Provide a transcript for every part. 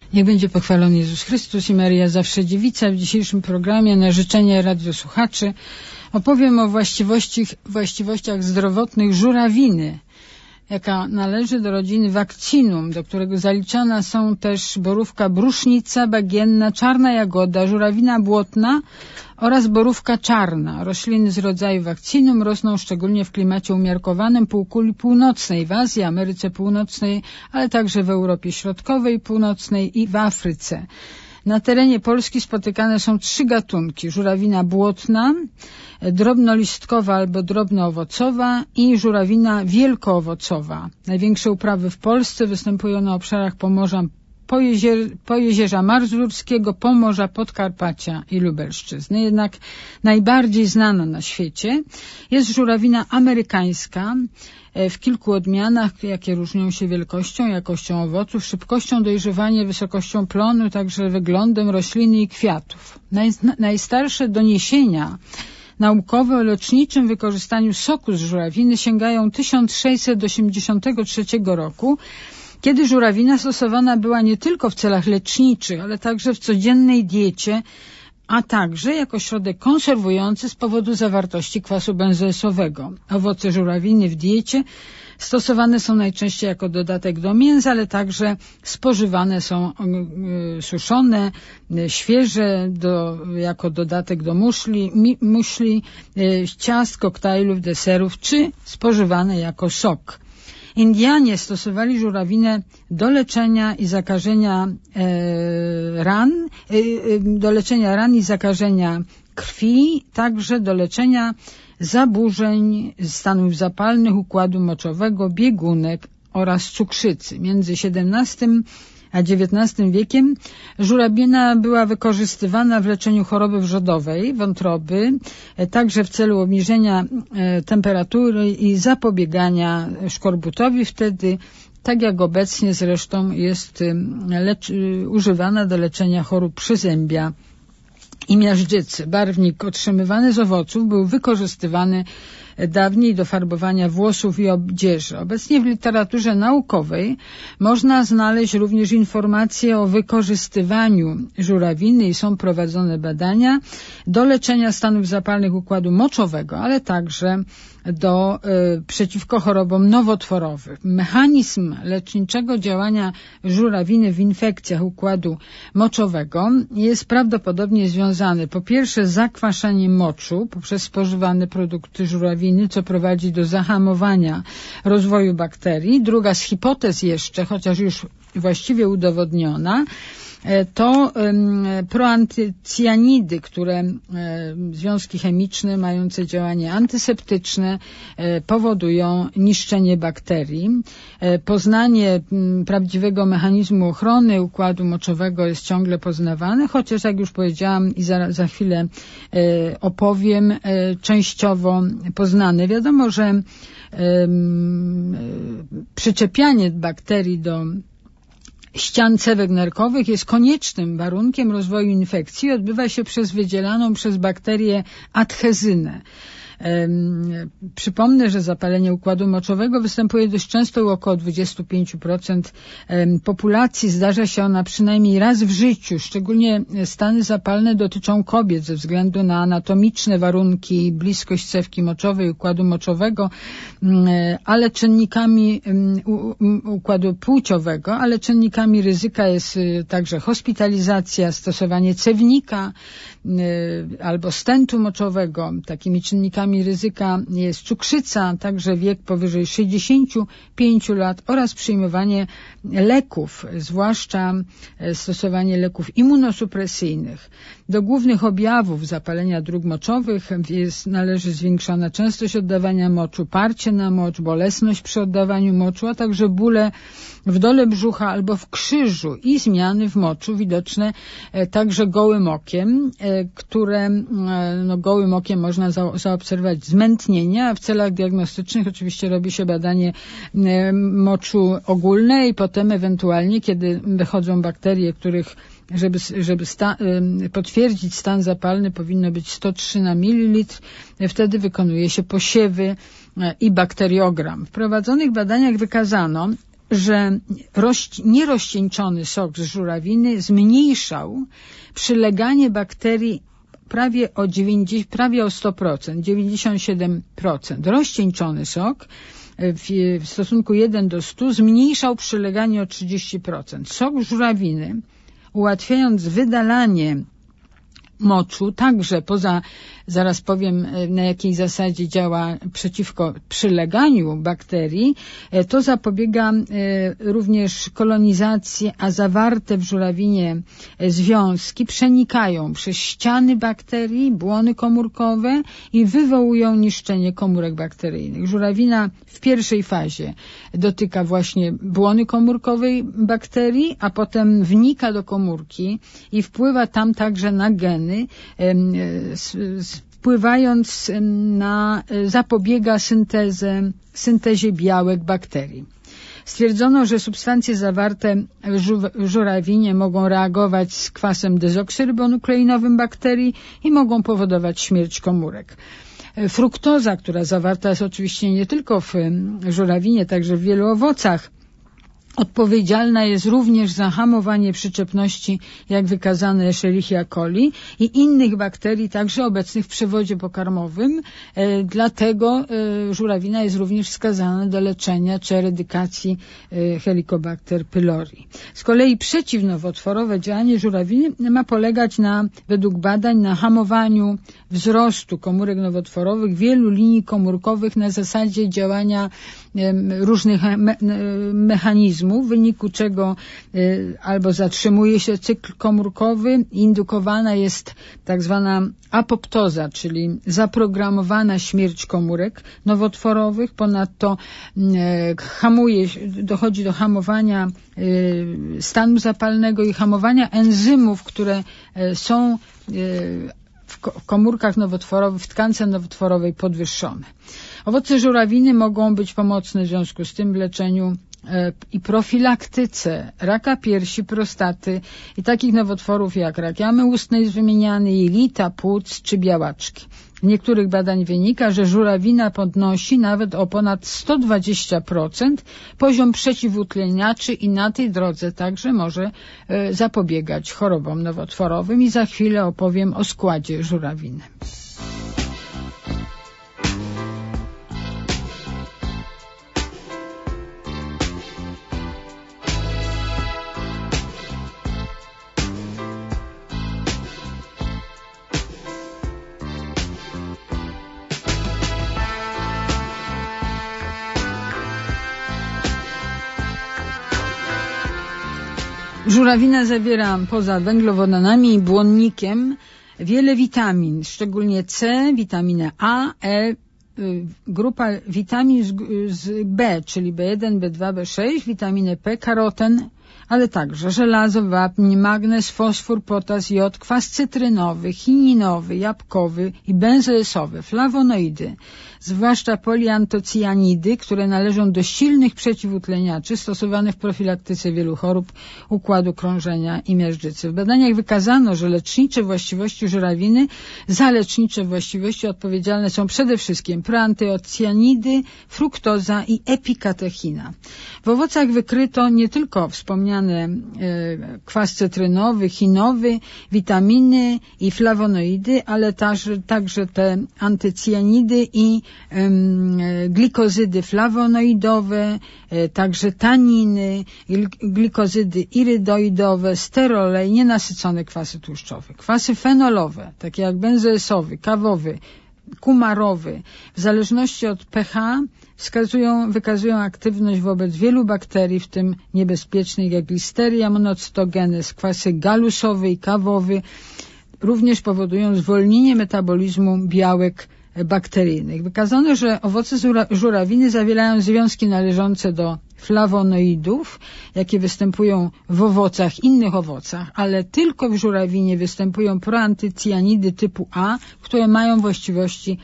Niech będzie pochwalony Jezus Chrystus i Maryja zawsze dziewica. W dzisiejszym programie na życzenie radiosłuchaczy opowiem o właściwościach zdrowotnych żurawiny, jaka należy do rodziny Vaccinum, do którego zaliczana są też borówka brusznica, bagienna, czarna jagoda, żurawina błotna oraz borówka czarna. Rośliny z rodzaju Vaccinum rosną szczególnie w klimacie umiarkowanym półkuli północnej, w Azji, Ameryce Północnej, ale także w Europie Środkowej, Północnej i w Afryce. Na terenie Polski spotykane są 3 gatunki: żurawina błotna, drobnolistkowa albo drobnoowocowa i żurawina wielkoowocowa. Największe uprawy w Polsce występują na obszarach Pomorza, Pojezierza Mazurskiego, Pomorza, Podkarpacia i Lubelszczyzny. Jednak najbardziej znana na świecie jest żurawina amerykańska w kilku odmianach, jakie różnią się wielkością, jakością owoców, szybkością dojrzewania, wysokością plonu, także wyglądem rośliny i kwiatów. Najstarsze doniesienia naukowe o leczniczym wykorzystaniu soku z żurawiny sięgają 1683 roku, kiedy żurawina stosowana była nie tylko w celach leczniczych, ale także w codziennej diecie, a także jako środek konserwujący z powodu zawartości kwasu benzoesowego. Owoce żurawiny w diecie stosowane są najczęściej jako dodatek do mięsa, ale także spożywane są suszone, świeże, jako dodatek do muszli, ciast, koktajlów, deserów, czy spożywane jako sok. Indianie stosowali żurawinę do leczenia i zakażenia ran i zakażenia krwi, także do leczenia zaburzeń stanów zapalnych układu moczowego, biegunek oraz cukrzycy. Między XVII a XIX wiekiem żurawina była wykorzystywana w leczeniu choroby wrzodowej, wątroby, także w celu obniżenia temperatury i zapobiegania szkorbutowi. Wtedy, tak jak obecnie zresztą, jest używana do leczenia chorób przyzębia i miażdżycy. Barwnik otrzymywany z owoców był wykorzystywany dawniej do farbowania włosów i odzieży. Obecnie w literaturze naukowej można znaleźć również informacje o wykorzystywaniu żurawiny i są prowadzone badania do leczenia stanów zapalnych układu moczowego, ale także przeciwko chorobom nowotworowym. Mechanizm leczniczego działania żurawiny w infekcjach układu moczowego jest prawdopodobnie związany po pierwsze z zakwaszaniem moczu poprzez spożywane produkty żurawiny, co prowadzi do zahamowania rozwoju bakterii. Druga z hipotez jeszcze, chociaż już właściwie udowodniona, to proantycjanidy, które związki chemiczne mające działanie antyseptyczne powodują niszczenie bakterii. Poznanie prawdziwego mechanizmu ochrony układu moczowego jest ciągle poznawane, chociaż jak już powiedziałam i za chwilę opowiem, częściowo poznane. Wiadomo, że przyczepianie bakterii do ścian cewek nerkowych jest koniecznym warunkiem rozwoju infekcji. Odbywa się przez wydzielaną przez bakterię adhezynę. Przypomnę, że zapalenie układu moczowego występuje dość często u około 25% populacji. Zdarza się ona przynajmniej raz w życiu. Szczególnie stany zapalne dotyczą kobiet ze względu na anatomiczne warunki, bliskość cewki moczowej, układu moczowego, ale czynnikami układu płciowego, ale czynnikami ryzyka jest także hospitalizacja, stosowanie cewnika albo stentu moczowego. Takimi czynnikami ryzyka jest cukrzyca, także wiek powyżej 65 lat oraz przyjmowanie leków, zwłaszcza stosowanie leków immunosupresyjnych. Do głównych objawów zapalenia dróg moczowych należy zwiększona częstość oddawania moczu, parcie na mocz, bolesność przy oddawaniu moczu, a także bóle w dole brzucha albo w krzyżu i zmiany w moczu widoczne także gołym okiem, które gołym okiem można zaobserwować zmętnienie, a w celach diagnostycznych oczywiście robi się badanie moczu ogólne i potem ewentualnie, kiedy wychodzą bakterie, których żeby potwierdzić stan zapalny powinno być 103 na mililitr, wtedy wykonuje się posiewy i bakteriogram. W prowadzonych badaniach wykazano, że nierozcieńczony sok z żurawiny zmniejszał przyleganie bakterii prawie o 100%, 97%. Rozcieńczony sok w stosunku 1 do 100 zmniejszał przyleganie o 30%. Sok żurawiny, ułatwiając wydalanie moczu, także zaraz powiem, na jakiej zasadzie działa przeciwko przyleganiu bakterii, to zapobiega również kolonizacji, a zawarte w żurawinie związki przenikają przez ściany bakterii, błony komórkowe i wywołują niszczenie komórek bakteryjnych. Żurawina w pierwszej fazie dotyka właśnie błony komórkowej bakterii, a potem wnika do komórki i wpływa tam także na geny, wpływając zapobiega syntezie białek bakterii. Stwierdzono, że substancje zawarte w żurawinie mogą reagować z kwasem dezoksyrybonukleinowym bakterii i mogą powodować śmierć komórek. Fruktoza, która zawarta jest oczywiście nie tylko w żurawinie, także w wielu owocach, odpowiedzialna jest również za hamowanie przyczepności, jak wykazane Escherichia coli i innych bakterii, także obecnych w przewodzie pokarmowym. Dlatego żurawina jest również wskazana do leczenia czy erydykacji Helicobacter pylori. Z kolei przeciwnowotworowe działanie żurawiny ma polegać według badań na hamowaniu wzrostu komórek nowotworowych wielu linii komórkowych na zasadzie działania różnych mechanizmów, w wyniku czego albo zatrzymuje się cykl komórkowy, indukowana jest tak zwana apoptoza, czyli zaprogramowana śmierć komórek nowotworowych. Ponadto dochodzi do hamowania stanu zapalnego i hamowania enzymów, które są w komórkach nowotworowych, w tkance nowotworowej podwyższone. Owoce żurawiny mogą być pomocne w związku z tym w leczeniu i profilaktyce raka piersi, prostaty i takich nowotworów jak rak jamy ustnej jest wymieniany, jelita, płuc czy białaczki. Z niektórych badań wynika, że żurawina podnosi nawet o ponad 120% poziom przeciwutleniaczy i na tej drodze także może zapobiegać chorobom nowotworowym i za chwilę opowiem o składzie żurawiny. Żurawina zawiera poza węglowodanami i błonnikiem wiele witamin, szczególnie C, witaminę A, E, grupa witamin z B, czyli B1, B2, B6, witaminę P, karoten, ale także żelazo, wapń, magnez, fosfor, potas, jod, kwas cytrynowy, chininowy, jabłkowy i benzoesowy, flawonoidy, zwłaszcza poliantocjanidy, które należą do silnych przeciwutleniaczy stosowanych w profilaktyce wielu chorób układu krążenia i miażdżycy. W badaniach wykazano, że lecznicze właściwości żurawiny, za lecznicze właściwości odpowiedzialne są przede wszystkim proantyocjanidy, fruktoza i epikatechina. W owocach wykryto nie tylko wspomniane kwas cytrynowy, chinowy, witaminy i flawonoidy, ale także te antycjanidy i glikozydy flawonoidowe, także taniny, glikozydy irydoidowe, sterole i nienasycone kwasy tłuszczowe. Kwasy fenolowe, takie jak benzoesowy, kawowy, kumarowy, w zależności od pH wykazują aktywność wobec wielu bakterii, w tym niebezpiecznych jak Listeria monocytogenes, kwasy galusowy i kawowy, również powodują zwolnienie metabolizmu białek bakteryjnych. Wykazano, że owoce żurawiny zawierają związki należące do flawonoidów, jakie występują w innych owocach, ale tylko w żurawinie występują proantycjanidy typu A, które mają właściwości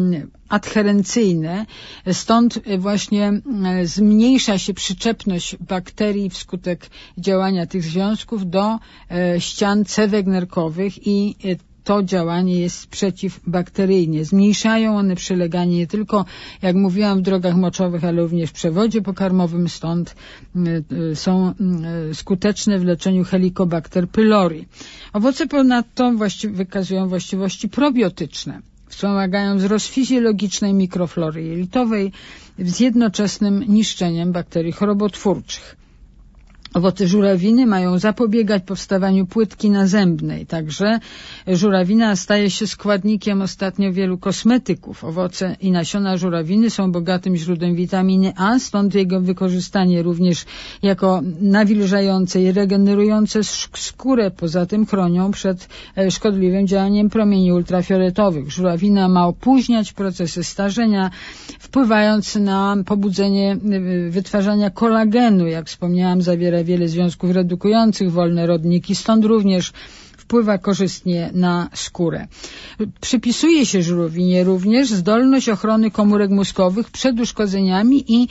adherencyjne. Stąd właśnie zmniejsza się przyczepność bakterii wskutek działania tych związków do ścian cewek nerkowych i to działanie jest przeciwbakteryjne. Zmniejszają one przyleganie nie tylko, jak mówiłam, w drogach moczowych, ale również w przewodzie pokarmowym, stąd są skuteczne w leczeniu Helicobacter pylori. Owoce ponadto wykazują właściwości probiotyczne. Wspomagają wzrost fizjologicznej mikroflory jelitowej z jednoczesnym niszczeniem bakterii chorobotwórczych. Owoce żurawiny mają zapobiegać powstawaniu płytki nazębnej. Także żurawina staje się składnikiem ostatnio wielu kosmetyków. Owoce i nasiona żurawiny są bogatym źródłem witaminy A, stąd jego wykorzystanie również jako nawilżające i regenerujące skórę. Poza tym chronią przed szkodliwym działaniem promieni ultrafioletowych. Żurawina ma opóźniać procesy starzenia, wpływając na pobudzenie wytwarzania kolagenu. Jak wspomniałam, zawiera wiele związków redukujących wolne rodniki, stąd również wpływa korzystnie na skórę. Przypisuje się żurawinie również zdolność ochrony komórek mózgowych przed uszkodzeniami i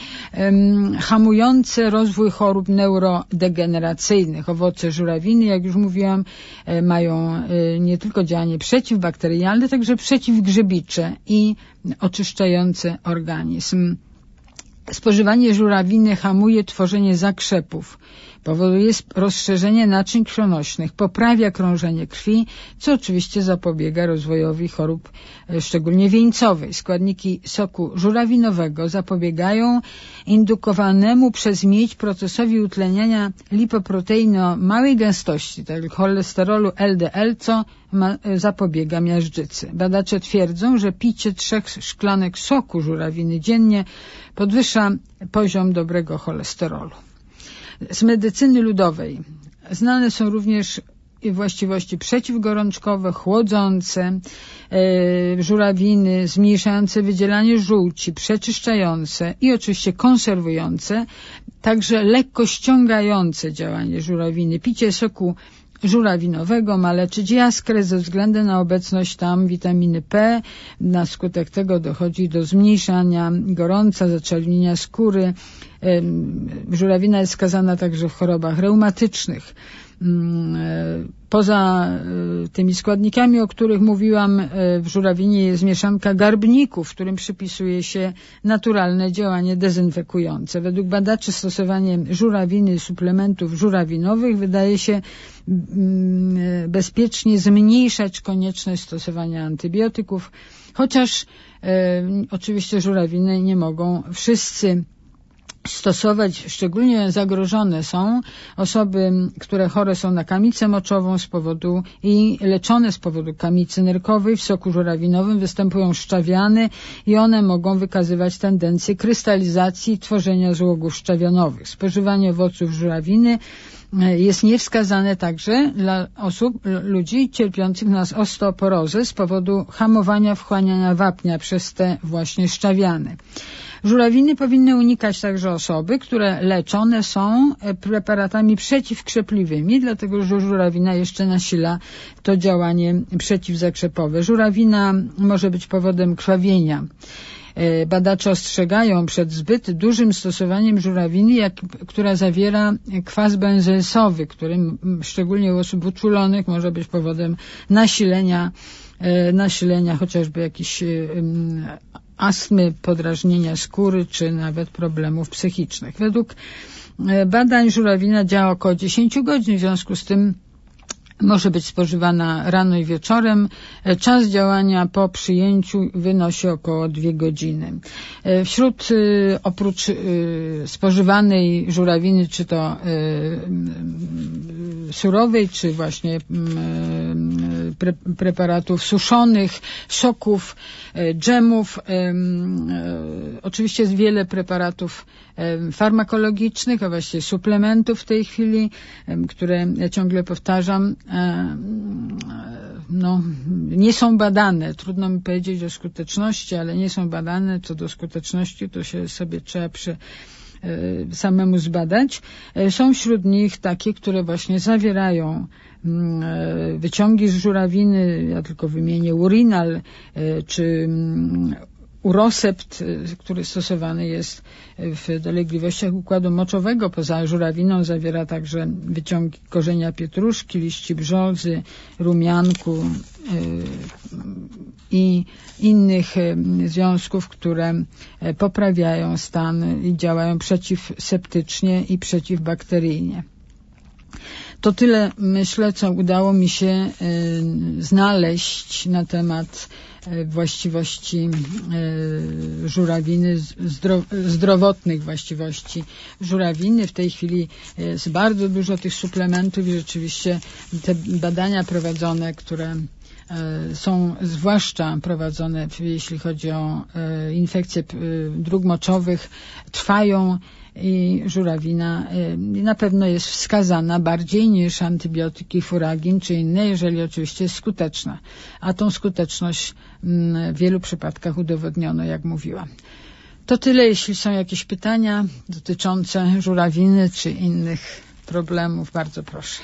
hamujące rozwój chorób neurodegeneracyjnych. Owoce żurawiny, jak już mówiłam, mają nie tylko działanie przeciwbakteryjne, ale także przeciwgrzybicze i oczyszczające organizm. Spożywanie żurawiny hamuje tworzenie zakrzepów, powoduje rozszerzenie naczyń krwionośnych, poprawia krążenie krwi, co oczywiście zapobiega rozwojowi chorób, szczególnie wieńcowej. Składniki soku żurawinowego zapobiegają indukowanemu przez miedź procesowi utleniania lipoproteiny o małej gęstości, tak jak cholesterolu LDL, co zapobiega miażdżycy. Badacze twierdzą, że picie 3 szklanek soku żurawiny dziennie podwyższa poziom dobrego cholesterolu. Z medycyny ludowej znane są również właściwości przeciwgorączkowe, chłodzące, żurawiny, zmniejszające wydzielanie żółci, przeczyszczające i oczywiście konserwujące, także lekko ściągające działanie żurawiny. Picie soku żurawinowego ma leczyć jaskrę ze względu na obecność tam witaminy P. Na skutek tego dochodzi do zmniejszania gorąca, zaczerwienienia skóry. Żurawina jest skazana także w chorobach reumatycznych. Poza tymi składnikami, o których mówiłam, w żurawinie jest mieszanka garbników, którym przypisuje się naturalne działanie dezynfekujące. Według badaczy stosowanie żurawiny i suplementów żurawinowych wydaje się bezpiecznie zmniejszać konieczność stosowania antybiotyków, chociaż oczywiście żurawiny nie mogą wszyscy stosować. Szczególnie zagrożone są osoby, które chore są na kamicę moczową i leczone z powodu kamicy nerkowej. W soku żurawinowym występują szczawiany i one mogą wykazywać tendencję krystalizacji i tworzenia złogów szczawionowych. Spożywanie owoców żurawiny jest niewskazane także dla ludzi cierpiących na osteoporozę z powodu hamowania wchłaniania wapnia przez te właśnie szczawiany. Żurawiny powinny unikać także osoby, które leczone są preparatami przeciwkrzepliwymi, dlatego że żurawina jeszcze nasila to działanie przeciwzakrzepowe. Żurawina może być powodem krwawienia. Badacze ostrzegają przed zbyt dużym stosowaniem żurawiny, która zawiera kwas benzoesowy, który szczególnie u osób uczulonych może być powodem nasilenia chociażby jakichś astmy, podrażnienia skóry, czy nawet problemów psychicznych. Według badań żurawina działa około 10 godzin, w związku z tym może być spożywana rano i wieczorem. Czas działania po przyjęciu wynosi około 2 godziny. Oprócz spożywanej żurawiny, czy to surowej, czy właśnie preparatów suszonych, soków, dżemów, oczywiście jest wiele preparatów farmakologicznych, a właściwie suplementów w tej chwili, które ja ciągle powtarzam, nie są badane. Trudno mi powiedzieć o skuteczności, ale nie są badane. Co do skuteczności, to się sobie trzeba samemu zbadać. Są wśród nich takie, które właśnie zawierają wyciągi z żurawiny, ja tylko wymienię urinal, czy urosept, który stosowany jest w dolegliwościach układu moczowego. Poza żurawiną zawiera także wyciągi korzenia pietruszki, liści brzozy, rumianku i innych związków, które poprawiają stan i działają przeciwseptycznie i przeciwbakteryjnie. To tyle, myślę, co udało mi się znaleźć na temat właściwości żurawiny, zdrowotnych właściwości żurawiny. W tej chwili jest bardzo dużo tych suplementów i rzeczywiście te badania prowadzone, które są zwłaszcza prowadzone, jeśli chodzi o infekcje dróg moczowych, trwają i żurawina na pewno jest wskazana bardziej niż antybiotyki, furagin czy inne, jeżeli oczywiście jest skuteczna. A tą skuteczność w wielu przypadkach udowodniono, jak mówiłam. To tyle, jeśli są jakieś pytania dotyczące żurawiny czy innych problemów, bardzo proszę.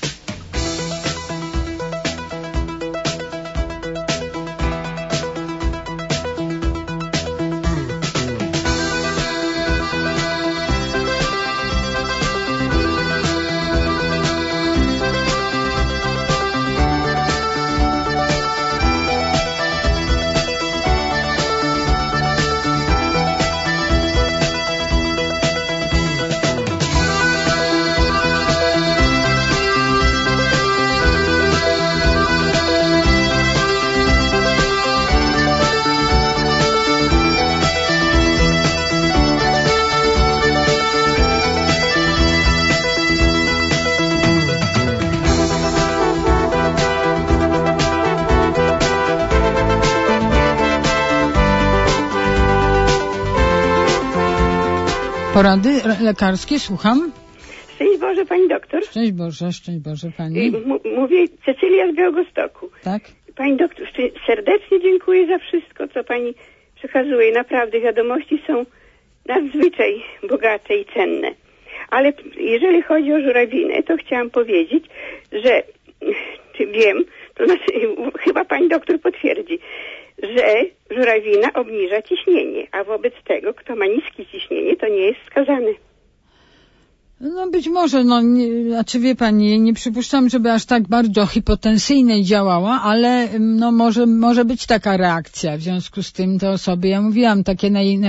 Porady lekarskie, słucham. Szczęść Boże, pani doktor. Szczęść Boże pani. Mówię Cecylia z Białegostoku. Tak. Pani doktor, serdecznie dziękuję za wszystko, co pani przekazuje. Naprawdę wiadomości są nadzwyczaj bogate i cenne. Ale jeżeli chodzi o żurawinę, to chciałam powiedzieć, że wiem, to znaczy chyba pani doktor potwierdzi, że żurawina obniża ciśnienie, a wobec tego, kto ma niskie ciśnienie, to nie jest wskazany. No być może, znaczy wie pani, nie przypuszczam, żeby aż tak bardzo hipotensyjnie działała, ale może być taka reakcja. W związku z tym te osoby, ja mówiłam, takie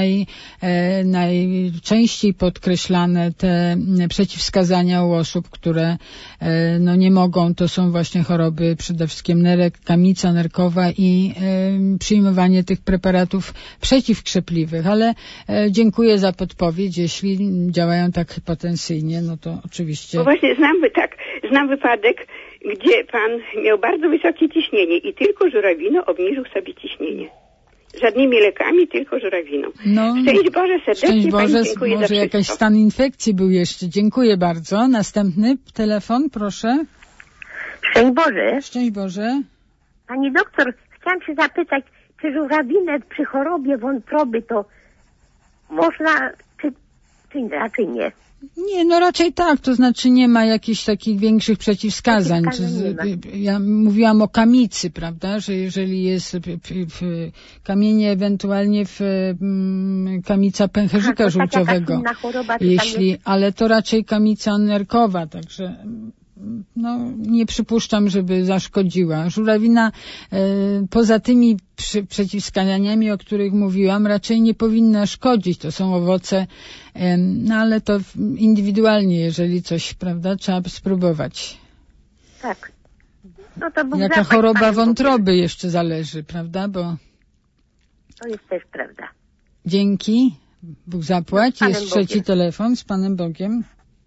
najczęściej podkreślane te przeciwwskazania u osób, które nie mogą, to są właśnie choroby przede wszystkim nerek, kamica nerkowa i przyjmowanie tych preparatów przeciwkrzepliwych, ale dziękuję za podpowiedź, jeśli działają tak hipotensyjnie. No to oczywiście. Bo właśnie znam wypadek, gdzie pan miał bardzo wysokie ciśnienie i tylko żurawiną obniżył sobie ciśnienie. Żadnymi lekami, tylko żurawiną. Szczęść Boże, serdecznie pani dziękuję za może jakiś stan infekcji był jeszcze. Dziękuję bardzo. Następny telefon, proszę. Szczęść Boże. Szczęść Boże. Pani doktor, chciałam się zapytać, czy żurawinę przy chorobie wątroby to można, czy raczej nie? Nie, raczej tak, to znaczy nie ma jakichś takich większych przeciwwskazań. Ja mówiłam o kamicy, prawda, że jeżeli jest kamienie ewentualnie w kamica pęcherzyka żółciowego, ale to raczej kamica nerkowa, także nie przypuszczam, żeby zaszkodziła. Żurawina poza tymi przeciwwskazaniami, o których mówiłam, raczej nie powinna szkodzić. To są owoce, ale to indywidualnie, jeżeli coś, prawda, trzeba spróbować. Tak. To Bóg jaka choroba wątroby jeszcze zależy, prawda, bo... To jest też prawda. Dzięki. Bóg zapłać. Jest trzeci telefon z Panem Bogiem.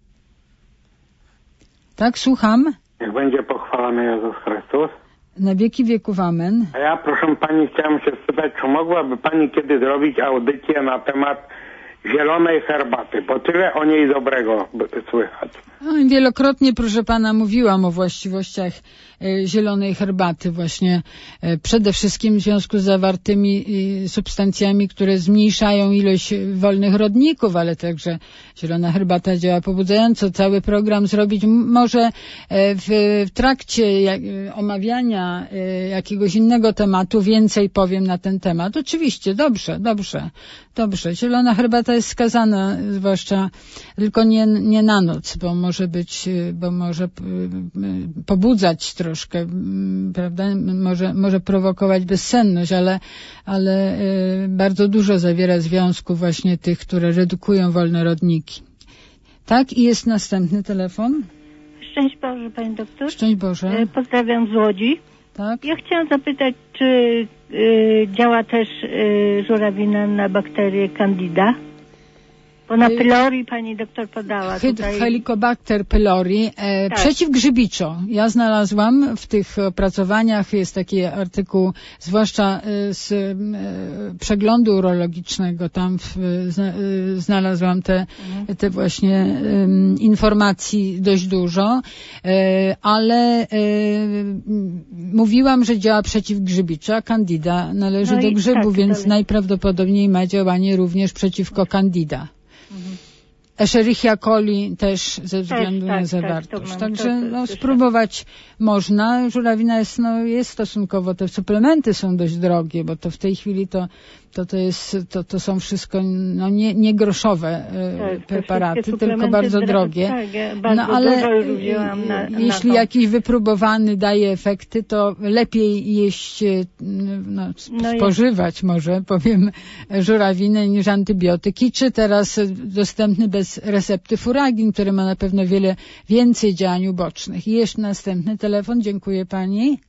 Tak, słucham. Niech będzie pochwalony Jezus Chrystus. Na wieki wieków, amen. A ja, proszę pani, chciałem się spytać, czy mogłaby pani kiedy zrobić audycję na temat zielonej herbaty, bo tyle o niej dobrego słychać. No, wielokrotnie, proszę pana, mówiłam o właściwościach zielonej herbaty właśnie przede wszystkim w związku z zawartymi substancjami, które zmniejszają ilość wolnych rodników, ale także zielona herbata działa pobudzająco. Cały program zrobić może w trakcie omawiania jakiegoś innego tematu więcej powiem na ten temat. Oczywiście, dobrze. Zielona herbata jest skazana, zwłaszcza tylko nie na noc, bo może pobudzać troszkę, prawda? Może prowokować bezsenność, ale bardzo dużo zawiera związków właśnie tych, które redukują wolne rodniki. Tak, i jest następny telefon. Szczęść Boże, Pani doktor. Szczęść Boże. Pozdrawiam z Łodzi. Tak. Ja chciałam zapytać, czy działa też żurawina na bakterię Candida? Bo na pylori pani doktor podała tutaj. Helicobacter pylori, tak. Przeciwgrzybiczo. Ja znalazłam w tych opracowaniach, jest taki artykuł, zwłaszcza z przeglądu urologicznego, tam znalazłam te właśnie informacji dość dużo, ale mówiłam, że działa przeciwgrzybiczo, a Candida należy do grzybu, więc najprawdopodobniej ma działanie również przeciwko Candida. Escherichia coli też ze względu na zawartość. Także spróbować można. Żurawina jest stosunkowo, te suplementy są dość drogie, bo to w tej chwili to są wszystko nie groszowe preparaty, tylko bardzo drogie. Ale jeśli jakiś wypróbowany daje efekty, to lepiej jeść, spożywać może, powiem, żurawinę niż antybiotyki, czy teraz dostępny bez recepty furagin, który ma na pewno wiele więcej działań ubocznych. I jeszcze następny telefon. Dziękuję pani.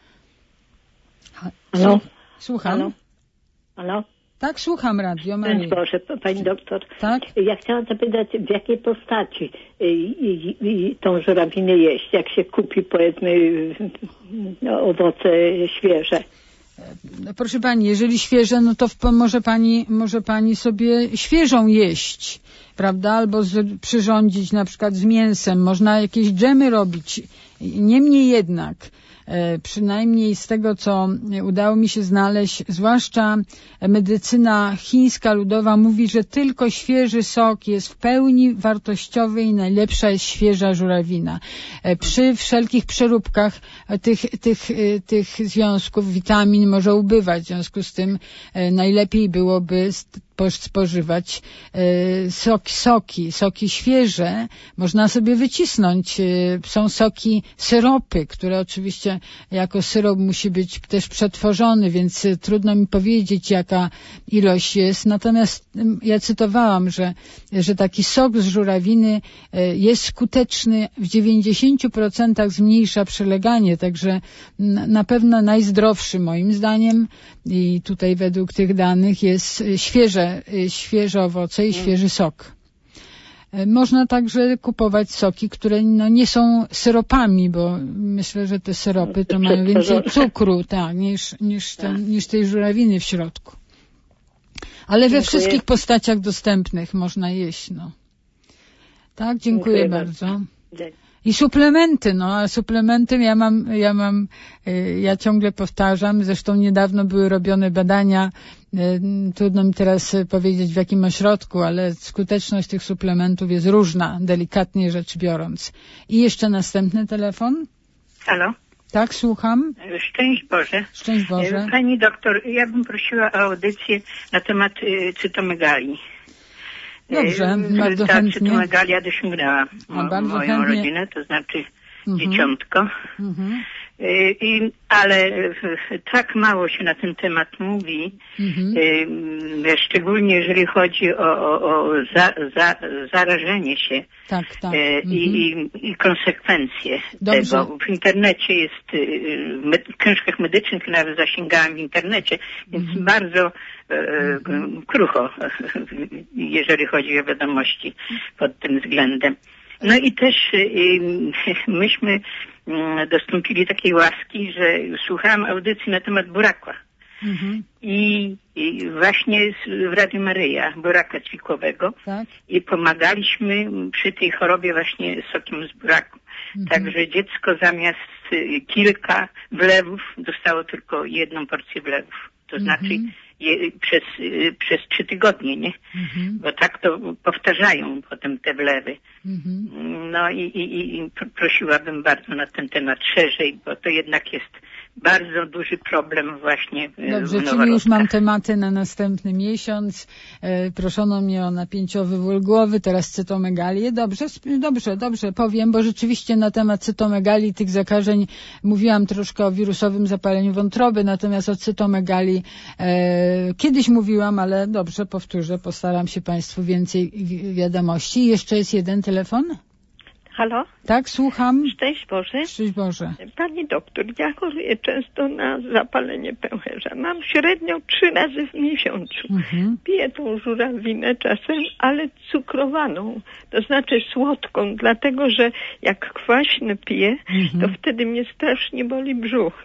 Halo? Słucham. Halo? Tak, słucham radio. Szczęść Boże, pani doktor. Tak? Ja chciałam zapytać, w jakiej postaci tą żurawinę jeść, jak się kupi, powiedzmy, owoce świeże. Proszę pani, jeżeli świeże, no to może pani sobie świeżą jeść, prawda? Albo przyrządzić na przykład z mięsem. Można jakieś dżemy robić. Niemniej jednak, przynajmniej z tego, co udało mi się znaleźć, zwłaszcza medycyna chińska ludowa mówi, że tylko świeży sok jest w pełni wartościowy i najlepsza jest świeża żurawina. Przy wszelkich przeróbkach tych związków, witamin może ubywać, w związku z tym najlepiej byłoby spożywać soki świeże. Można sobie wycisnąć. Są soki, syropy, które oczywiście jako syrop musi być też przetworzony, więc trudno mi powiedzieć, jaka ilość jest. Natomiast ja cytowałam, że taki sok z żurawiny jest skuteczny, w 90% zmniejsza przeleganie, także na pewno najzdrowszy moim zdaniem i tutaj według tych danych jest świeże owoce i świeży sok. Można także kupować soki, które nie są syropami, bo myślę, że te syropy to mają więcej cukru, tak, niż tej żurawiny w środku. Ale we wszystkich postaciach dostępnych można jeść, Tak, dziękuję bardzo. I suplementy, a suplementy ja ciągle powtarzam, zresztą niedawno były robione badania, trudno mi teraz powiedzieć w jakim ośrodku, ale skuteczność tych suplementów jest różna, delikatnie rzecz biorąc. I jeszcze następny telefon. Halo? Tak, słucham. Szczęść Boże. Szczęść Boże. Pani doktor, ja bym prosiła o audycję na temat cytomegalii. Dobrze, bardzo chętnie. Cytomegalia dosięgnęła moją rodzinę, to znaczy dzieciątko. Ale tak mało się na ten temat mówi, szczególnie jeżeli chodzi o zarażenie się i konsekwencje tego. W internecie jest, w książkach medycznych nawet zasięgałam w internecie, więc bardzo krucho, jeżeli chodzi o wiadomości pod tym względem. No i też myśmy dostąpili takiej łaski, że słuchałam audycji na temat burakła. i właśnie w Radiu Maryja, buraka cwikłowego, tak. I pomagaliśmy przy tej chorobie właśnie sokiem z buraku. Także dziecko zamiast kilka wlewów dostało tylko 1 porcję wlewów. To znaczy przez 3 tygodnie, nie? Bo tak to powtarzają potem te wlewy. No i prosiłabym bardzo na ten temat szerzej, bo to jednak jest bardzo duży problem właśnie. Dobrze, czyli już mam tematy na następny miesiąc. Proszono mnie o napięciowy ból głowy, teraz cytomegalię. Dobrze, powiem, bo rzeczywiście na temat cytomegalii, tych zakażeń mówiłam troszkę o wirusowym zapaleniu wątroby, natomiast o cytomegalii kiedyś mówiłam, ale dobrze, powtórzę, postaram się Państwu więcej wiadomości. Jeszcze jest jeden telefon? Halo? Tak, słucham. Szczęść Boże. Szczęść Boże. Pani doktor, ja choruję często na zapalenie pęcherza. Mam średnio 3 razy w miesiącu. Piję tą żurawinę czasem, ale cukrowaną, to znaczy słodką, dlatego że jak kwaśne piję, to wtedy mnie strasznie boli brzuch.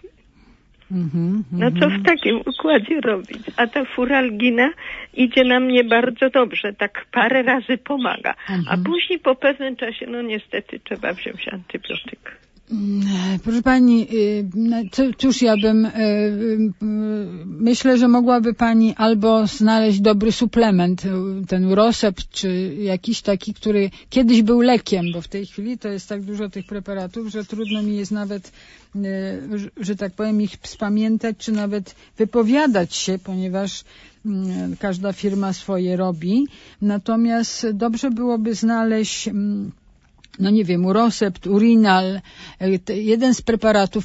No co w takim układzie robić? A ta furalgina idzie na mnie bardzo dobrze, tak parę razy pomaga. A później po pewnym czasie, no niestety trzeba wziąć antybiotyk. Proszę Pani, cóż ja bym, myślę, że mogłaby Pani albo znaleźć dobry suplement, ten Urosept, czy jakiś taki, który kiedyś był lekiem, bo w tej chwili to jest tak dużo tych preparatów, że trudno mi jest nawet, że tak powiem, ich spamiętać, czy nawet wypowiadać się, ponieważ każda firma swoje robi. Natomiast dobrze byłoby znaleźć, no nie wiem, Urosept, Urinal, jeden z preparatów,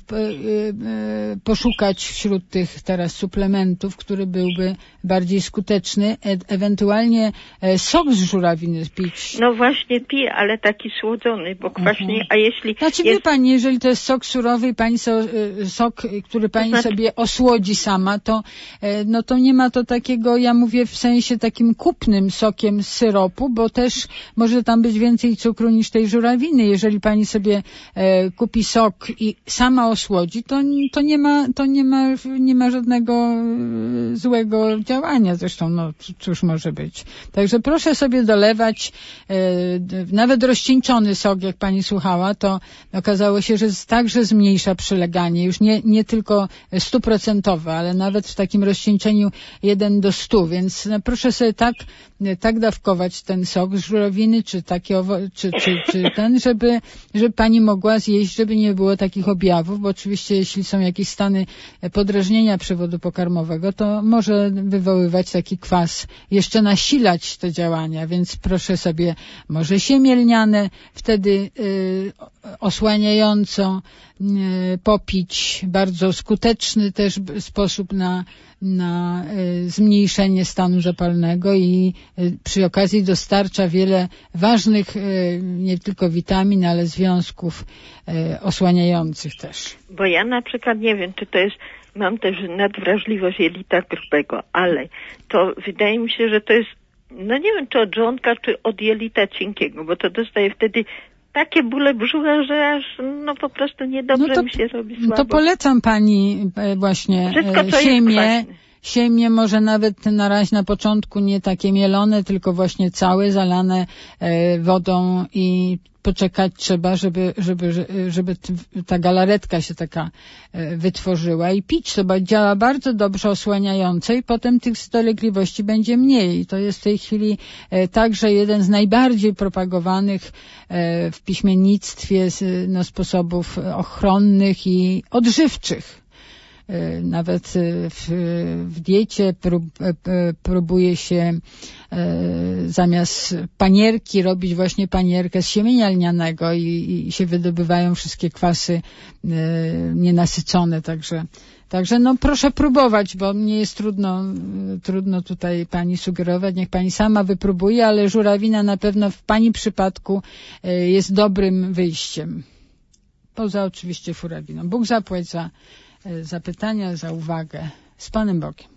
poszukać wśród tych teraz suplementów, który byłby bardziej skuteczny, ewentualnie sok z żurawiny pić. No właśnie piję, ale taki słodzony, bo kwaśniej, a jeśli... Znaczy wie Pani, jeżeli to jest sok surowy i Pani sok, który Pani sobie osłodzi sama, to no to nie ma to takiego, ja mówię w sensie takim kupnym sokiem z syropu, bo też może tam być więcej cukru niż tej żurawiny. Jeżeli Pani sobie kupi sok i sama osłodzi, to nie ma żadnego złego działania. Zresztą, no cóż może być. Także proszę sobie dolewać nawet rozcieńczony sok, jak Pani słuchała, to okazało się, że także zmniejsza przyleganie. Już nie tylko 100%, ale nawet w takim rozcieńczeniu 1:100, więc no, proszę sobie tak dawkować ten sok z żurawiny, czy takie czy ten, żeby Pani mogła zjeść, żeby nie było takich objawów, bo oczywiście jeśli są jakieś stany podrażnienia przewodu pokarmowego, to może wywoływać taki kwas, jeszcze nasilać te działania, więc proszę sobie może siemię lniane, wtedy osłaniająco popić, bardzo skuteczny też sposób na zmniejszenie stanu zapalnego i przy okazji dostarcza wiele ważnych nie tylko witamin, ale związków osłaniających też. Bo ja na przykład nie wiem, czy to jest, mam też nadwrażliwość jelita grubego, ale to wydaje mi się, że to jest, no nie wiem, czy od żołądka, czy od jelita cienkiego, bo to dostaje wtedy takie bóle brzucha, że aż no po prostu niedobrze mi się robi słabo. To polecam Pani właśnie siemię, może nawet na razie na początku nie takie mielone, tylko właśnie całe, zalane wodą i poczekać trzeba, żeby ta galaretka się taka wytworzyła i pić. To działa bardzo dobrze osłaniająco i potem tych dolegliwości będzie mniej. To jest w tej chwili także jeden z najbardziej propagowanych w piśmiennictwie sposobów ochronnych i odżywczych. Nawet w diecie próbuje się zamiast panierki robić właśnie panierkę z siemienia lnianego i się wydobywają wszystkie kwasy nienasycone. Także no proszę próbować, bo mnie jest trudno tutaj Pani sugerować. Niech Pani sama wypróbuje, ale żurawina na pewno w Pani przypadku jest dobrym wyjściem. Poza oczywiście furawiną. Bóg zapłać za pytania, za uwagę. Z Panem Bogiem.